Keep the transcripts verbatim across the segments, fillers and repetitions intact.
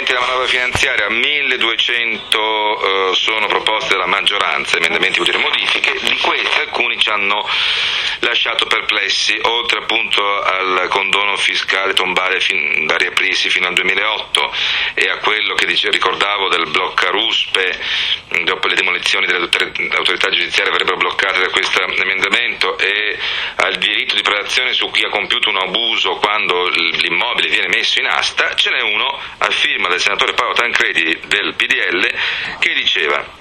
emendamenti alla manovra finanziaria, milleduecento eh, sono proposte dalla maggioranza, emendamenti utili a modifiche, di questi alcuni ci hanno lasciato perplessi, oltre appunto al condono fiscale tombale fin, da riaprirsi fino al duemilaotto e a quello che dice, ricordavo del blocca ruspe, dopo le demolizioni delle autorità giudiziarie avrebbero bloccate da questo emendamento, e al diritto di prelazione su chi ha compiuto un abuso quando l'immobile viene messo in asta. Ce n'è uno a firma del senatore Paolo Tancredi del P D L che diceva: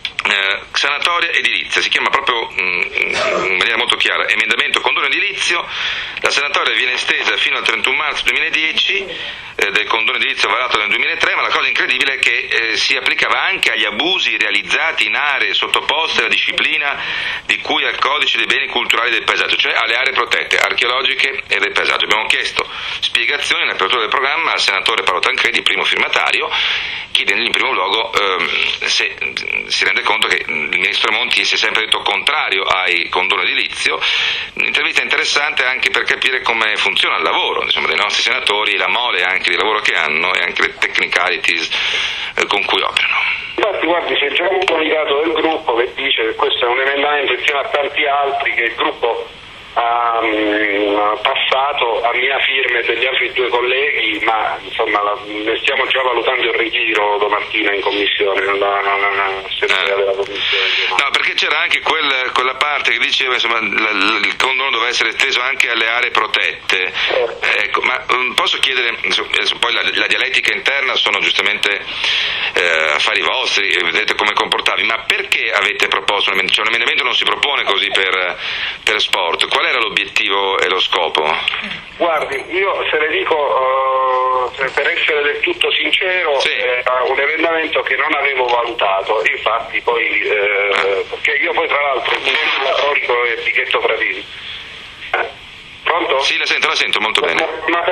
Eh, sanatoria edilizia, si chiama proprio mh, in maniera molto chiara emendamento condono edilizio. La sanatoria viene estesa fino al trentuno marzo duemiladieci eh, del condono edilizio varato nel duemilatré, ma la cosa incredibile è che eh, si applicava anche agli abusi realizzati in aree sottoposte alla disciplina di cui al codice dei beni culturali del paesaggio, cioè alle aree protette archeologiche e del paesaggio. Abbiamo chiesto spiegazioni nell'apertura del programma al senatore Paolo Tancredi, primo firmatario, chiedendogli in primo luogo ehm, se si rende conto che il ministro Monti si è sempre detto contrario ai condono edilizio. Un'intervista interessante anche per capire come funziona il lavoro, insomma, dei nostri senatori, la mole anche di lavoro che hanno e anche le technicalities eh, con cui operano. Infatti, guardi, c'è già un comunicato del gruppo che dice che questo è un emendamento insieme a tanti altri che il gruppo ha um, passato a mia firma e degli altri due colleghi, ma insomma la, ne stiamo già valutando il ritiro domattina in commissione, nella, nella seduta della commissione. No, perché c'era anche quel, quella parte che diceva insomma la, la, il condono doveva essere esteso anche alle aree protette. Certo. Ecco, ma um, posso chiedere, insomma, poi la, la dialettica interna sono giustamente eh, affari vostri, vedete come comportavi, ma perché avete proposto un emendamento? Cioè, un emendamento non si propone così per, per sport. Qual era l'obiettivo e lo scopo? Guardi, io se le dico uh, per essere del tutto sincero, sì. Era un emendamento che non avevo valutato, infatti poi eh, ah. perché io poi tra l'altro mi sono elettronico e Pichetto Fratini. Eh, pronto? Sì, la sento, la sento molto bene.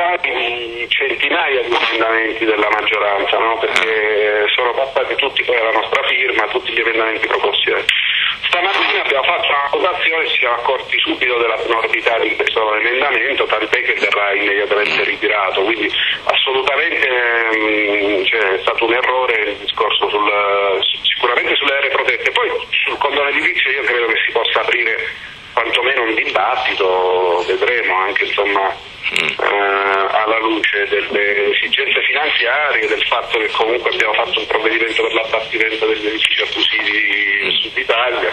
Magari centinaia di emendamenti della maggioranza, no? Perché ah. sono passati tutti poi alla nostra firma, tutti gli emendamenti proposti. Stamattina abbiamo fatto una votazione e ci siamo accorti subito della sonorità di questo emendamento, tant'è che verrà immediatamente ritirato, quindi assolutamente mh, cioè, è stato un errore il discorso sul, sicuramente sulle aree protette. Poi sul condono edilizio io credo che si possa aprire quantomeno un dibattito, vedremo anche insomma eh, alla luce delle esigenze finanziarie, del fatto che comunque abbiamo fatto un provvedimento per l'abbattimento degli edifici abusivi in Sud Italia.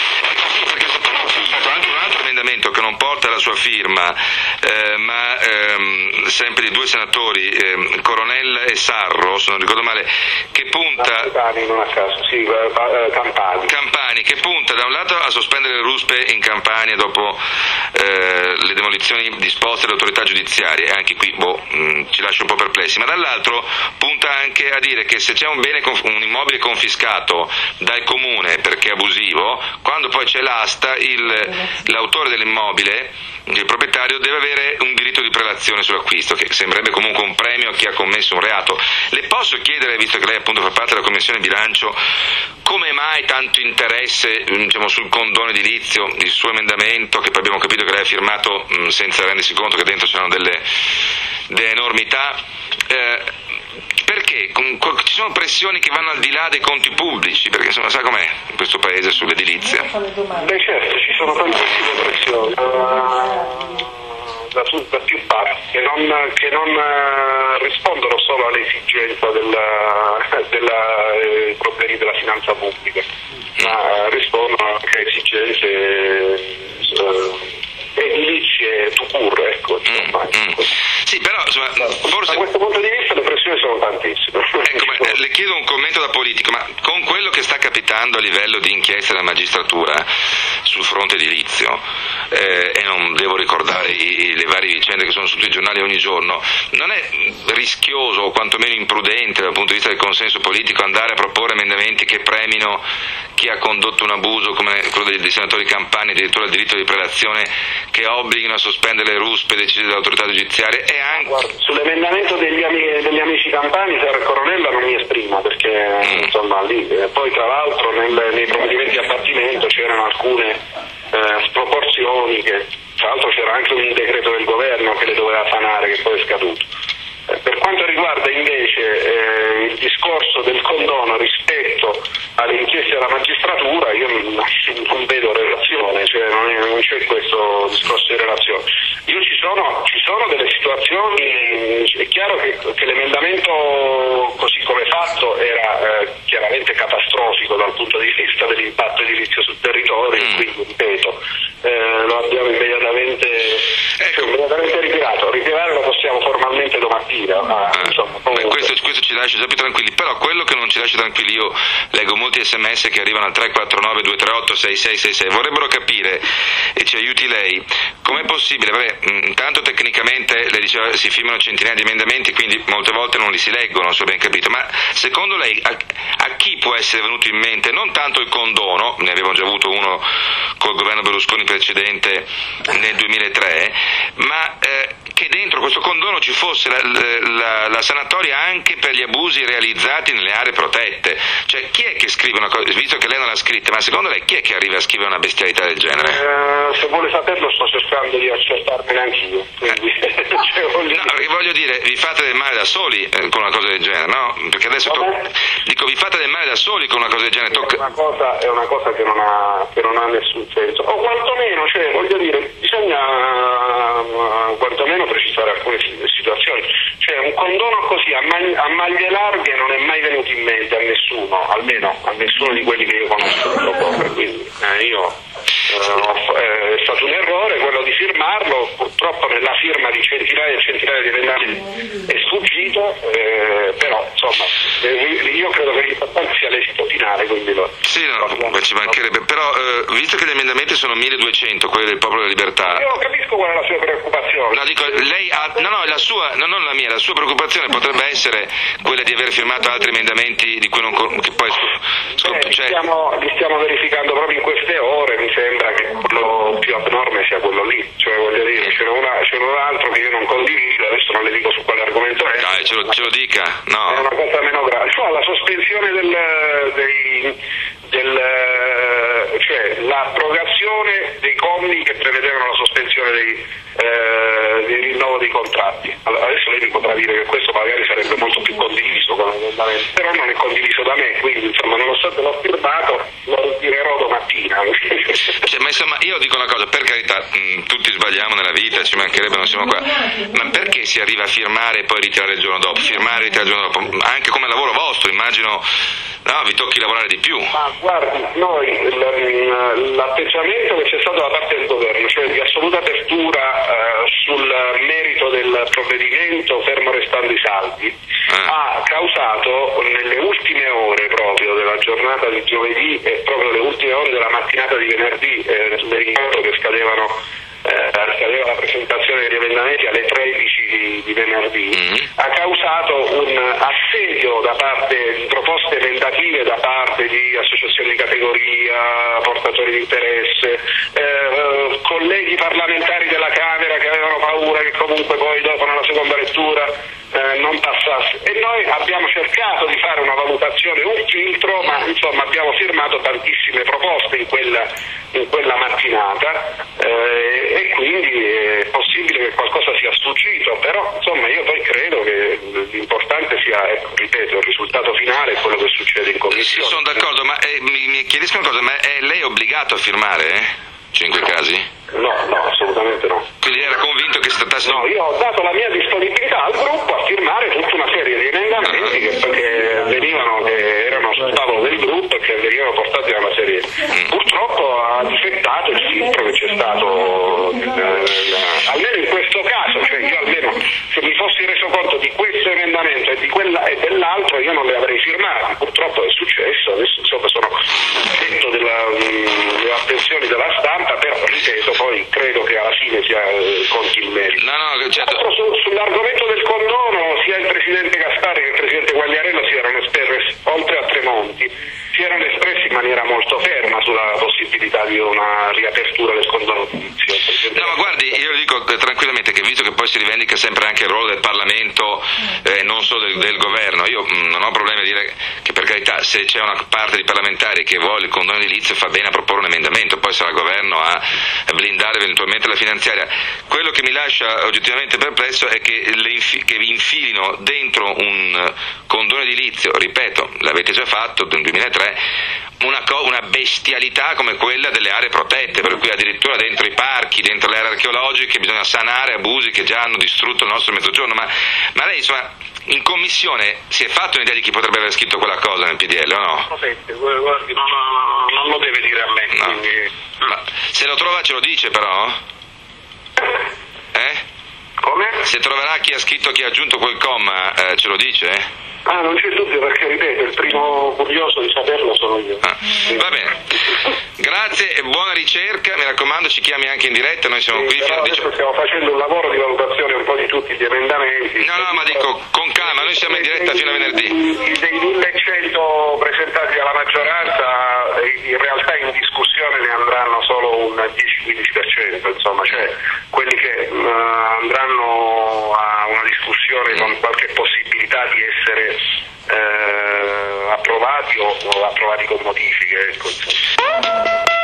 Anche un altro emendamento che non porta la sua firma, eh, ma ehm, sempre di due senatori, eh, Coronella e Sarro, se non ricordo male, che punta Campani, non a caso, sì, eh, Campani. Campani, che punta da un lato a sospendere le ruspe in Campania dopo eh, le demolizioni disposte dalle autorità giudiziarie, e anche qui boh, mh, ci lascia un po' perplessi, ma dall'altro punta anche a dire che se c'è un bene, un immobile confiscato dal comune perché è abusivo, quando poi c'è l'asta, il, l'autore dell'immobile, il proprietario, deve avere un diritto di prelazione sull'acquisto, che sembrerebbe comunque un premio a chi ha commesso un reato. Le posso chiedere, visto che lei appunto fa parte della Commissione Bilancio, come mai tanto interesse diciamo, sul condono edilizio, il suo emendamento, che poi abbiamo capito che lei ha firmato mh, senza rendersi conto che dentro c'erano delle, delle enormità, eh, perché con, con, ci sono pressioni che vanno al di là dei conti pubblici, perché insomma sa com'è in questo paese sull'edilizia? Beh certo, ci sono tantissime pressioni da, da più parti che non, che non uh, rispondono solo all'esigenza della, della, eh, problemi della finanza pubblica, ma uh, rispondono anche a esigenze uh, edilizie to cure, ecco, insomma. Mm, mm. Sì, però insomma, forse... Da questo punto di vista le pressioni sono tantissime. Ecco, ma, eh, le chiedo un commento da politico, ma con quello che sta capitando a livello di inchiesta della magistratura sul fronte edilizio, eh, e non devo ricordare i, le varie vicende che sono su tutti i giornali ogni giorno, non è rischioso o quantomeno imprudente dal punto di vista del consenso politico andare a proporre emendamenti che premino chi ha condotto un abuso come quello dei, dei senatori Campani, addirittura il diritto di prelazione, che obblighino a sospendere le ruspe decise dall'autorità giudiziaria? E anche... Guarda, sull'emendamento degli, ami, degli amici Campani, Serra Coronella non mi esprimo perché mm. insomma lì eh, poi tra l'altro nel, nei provvedimenti di abbattimento c'erano alcune eh, sproporzioni, che tra l'altro c'era anche un decreto del governo che le doveva sanare, che poi è scaduto. Eh, per quanto riguarda invece eh, il discorso del condono rispetto alle inchieste della magistratura, io non, non vedo relazione, cioè non, è, non c'è questo discorso di relazione. Io ci sono, ci sono delle situazioni, è chiaro che, che l'emendamento così come fatto era eh, chiaramente catastrofico dal punto di vista dell'impatto edilizio sul territorio, mm. quindi ripeto, eh, lo abbiamo immediatamente, ecco. immediatamente ritirato. Ritirare lo possiamo formalmente domattina. Ma, ah, insomma, beh, questo, questo ci lascia già più tranquilli, però quello che non ci lascia tranquilli, io leggo molti sms che arrivano al tre quattro nove due tre otto sei sei sei sei, vorrebbero capire, e ci aiuti lei, com'è possibile, vabbè, intanto tecnicamente le diceva, si firmano centinaia di emendamenti, quindi molte volte non li si leggono, se ho ben capito, ma secondo lei a, a chi può essere venuto in mente non tanto il condono, ne avevamo già avuto uno col governo Berlusconi precedente nel duemilatré, ma eh, che dentro questo condono ci fosse la, la, la sanatoria anche per gli abusi realizzati nelle aree protette. Cioè, chi è che scrive una cosa, visto che lei non l'ha scritta, ma secondo lei chi è che arriva a scrivere una bestialità del genere? Eh, se vuole saperlo sto cercando di accertarmene anch'io. Quindi, eh. cioè, voglio no, perché voglio dire, vi fate del male da soli eh, con una cosa del genere, no? Perché adesso to- dico, vi fate del male da soli con una cosa del genere. Tocca... È una cosa, è una cosa che non ha che non ha nessun senso. O quantomeno, cioè, voglio dire, bisogna uh, quantomeno precisare alcune situazioni. Cioè, un condono così a, mag- a maglie larghe non è mai venuto in mente a nessuno, almeno a nessuno di quelli che io conosco. Quindi eh, io eh, è stato un errore quello di firmarlo, purtroppo nella firma di centinaia e centinaia di emendamenti è sfuggito, eh, però insomma eh, io credo che l'importante sia l'esito finale, quindi lo, sì, no, no, ci mancherebbe, però eh, visto che gli emendamenti sono milleduecento, quelli del Popolo della Libertà, io capisco qual è la sua preoccupazione. No, dico, lei ha, no, no, la sua, no, non la mia, la sua preoccupazione potrebbe essere quella di aver firmato altri emendamenti di cui non che poi scop- eh, cioè... li, stiamo, li stiamo verificando proprio in queste ore, mi sembra che quello più abnorme sia quello lì, cioè voglio dire, c'era, una, c'era un altro che io non condivido, adesso non le dico su quale argomento è. Dai, ce lo, ce lo dica, no. È una cosa meno grave, cioè la sospensione del, dei, del, cioè l'abrogazione dei commi che prevedevano la sospensione dei, eh, del rinnovo dei contratti. Allora, adesso lei mi potrà dire che questo magari sarebbe molto più condiviso con l'emendamento, però non è condiviso da me, quindi insomma nonostante l'ho firmato lo ritirerò domattina. Cioè, ma insomma io dico una cosa, per carità, mh, tutti sbagliamo nella vita, ci mancherebbe, non siamo qua, ma perché si arriva a firmare e poi ritirare il giorno dopo? Firmare e ritirare il giorno dopo, anche come lavoro vostro, immagino, no, vi tocchi lavorare di più. Ma guardi, noi l'atteggiamento che c'è stato da parte del governo, cioè di assoluta apertura eh, sul merito del provvedimento fermo restando i saldi, ah. ha causato nelle ultime ore proprio della giornata di giovedì e proprio le ultime ore della mattinata di venerdì, eh, le ricordo che scadevano eh, scadeva la presentazione degli emendamenti alle tredici di, di venerdì, mm. ha causato un assedio da parte di proposte emendative da parte di associazioni di categoria, portatori di interesse, eh, colleghi parlamentari della Camera che avevano paura che comunque poi dopo nella seconda lettura eh, non passasse, e noi abbiamo cercato di fare una valutazione, un filtro, ma insomma abbiamo firmato tantissime proposte in quella, in quella mattinata eh, e quindi è possibile che qualcosa sia sfuggito, però insomma io poi credo che l'importante sia, ecco, ripeto, il risultato finale è quello che succede in commissione. Sono d'accordo, ma eh, mi, mi chiedesco una cosa, ma è lei obbligato a firmare, eh? Cioè in quei casi? No, no, assolutamente no. Quindi era convinto che si trattasse... No, io ho dato la mia disponibilità al gruppo a firmare tutta una serie di emendamenti che, che venivano, che erano sul tavolo del gruppo e che venivano portati da una serie. Mm. Purtroppo ha difettato il filtro che c'è stato, eh, almeno in questo caso, cioè io almeno se mi fossi reso conto di questo emendamento e di quella e dell'altro io non le avrei firmati. Purtroppo è successo, adesso insomma sono detto della, delle attenzioni della stampa, però ripeto, poi credo che alla fine sia eh, conti il merito. No, no, certo. Su, sull'argomento del condono, sia il presidente Gasparri che il presidente Quagliarella si erano espressi, oltre a Tremonti, si erano espressi in maniera molto ferma sulla possibilità di una riapertura del condono edilizio. No, ma guardi, io dico tranquillamente che visto che poi si rivendica sempre anche il ruolo del Parlamento, eh, non solo del, del governo, io mh, non ho problemi a dire che, per carità, se c'è una parte di parlamentari che vuole il condono edilizio fa bene a proporre un emendamento, poi sarà il governo a blindare eventualmente la finanziaria. Quello che mi lascia oggettivamente perplesso è che, le infi- che vi infilino dentro un condono edilizio, ripeto, l'avete già fatto nel duemilatré, Una, co- una bestialità come quella delle aree protette, per cui addirittura dentro i parchi, dentro le aree archeologiche bisogna sanare abusi che già hanno distrutto il nostro mezzogiorno. Ma, ma lei, insomma, in commissione si è fatto un'idea di chi potrebbe aver scritto quella cosa nel P D L o no? Guardi, non, non, non lo deve dire a me. No. Quindi... Ma se lo trova ce lo dice però? Eh? Come? Se troverà chi ha scritto, chi ha aggiunto quel comma, eh, ce lo dice? Ah, non c'è dubbio, perché ripeto, il primo curioso di saperlo sono io. Ah, va bene, grazie e buona ricerca, mi raccomando ci chiami anche in diretta, noi siamo sì, qui fino però a adesso dieci... stiamo facendo un lavoro di valutazione un po' di tutti gli emendamenti. No, no, ma dico con calma, noi siamo in diretta fino a venerdì. Dei millecento presentati dalla maggioranza, in realtà in discussione ne andranno solo un dieci quindici per cento, insomma, cioè quelli che uh, andranno a una discussione con qualche possibilità di essere eh, approvati o, o approvati con modifiche, ecco, insomma.